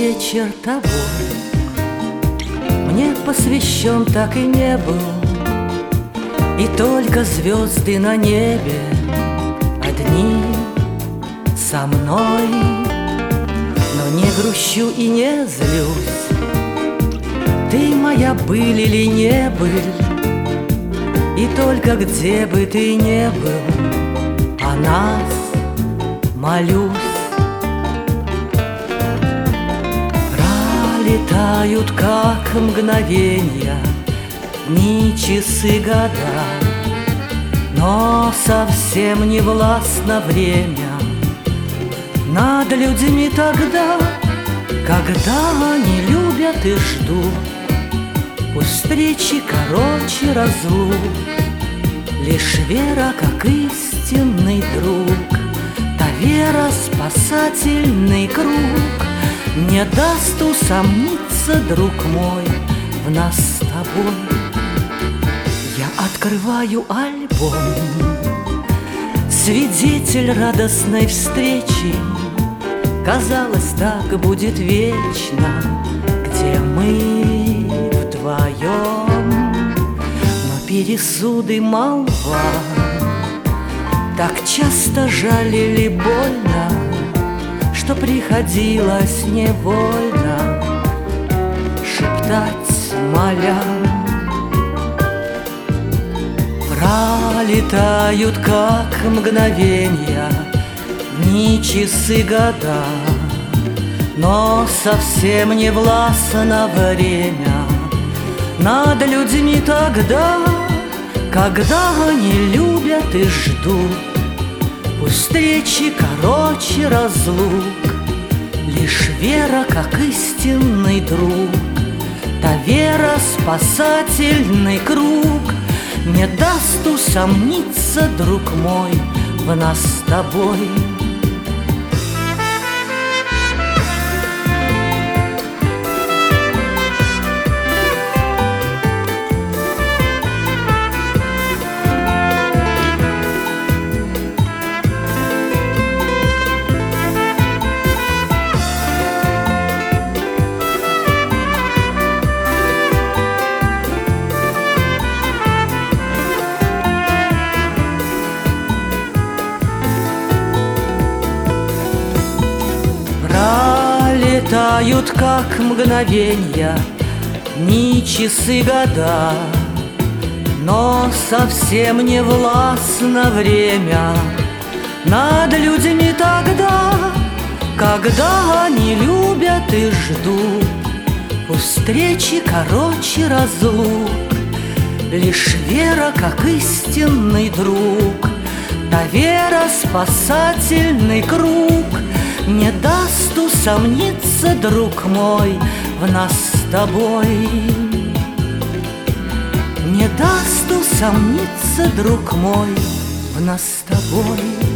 вечер тобой мне посвящен так и не был, и только звезды на небе одни со мной. Но не грущу и не злюсь, ты моя быль или не быль, и только где бы ты не был, о нас молюсь. Пролетают, как мгновенья, дни, часы, года, но совсем не властно время над людьми тогда, когда они любят и ждут. Пусть встречи короче разлук, лишь вера, как истинный друг, та вера спасательный круг, не даст усомниться, друг мой, в нас с тобой. Я открываю альбом, свидетель радостной встречи. Казалось, так будет вечно, где мы вдвоем. Но пересуды, молва так часто жалили больно, что приходилось невольно шептать, моля. Пролетают, как мгновенья, дни, часы, года, но совсем не властно время над людьми тогда, когда они любят и ждут. Пусть встречи короче разлук, лишь вера, как истинный друг, та вера спасательный круг, не даст усомниться, друг мой, в нас с тобой. Пролетают, как мгновенья, дни, часы, года, но совсем не властно время над людьми тогда, когда они любят и ждут. Пусть встречи короче разлук, лишь вера, как истинный друг, та вера спасательный круг, не даст усомниться, друг мой, в нас с тобой. Не даст усомниться, друг мой, в нас с тобой.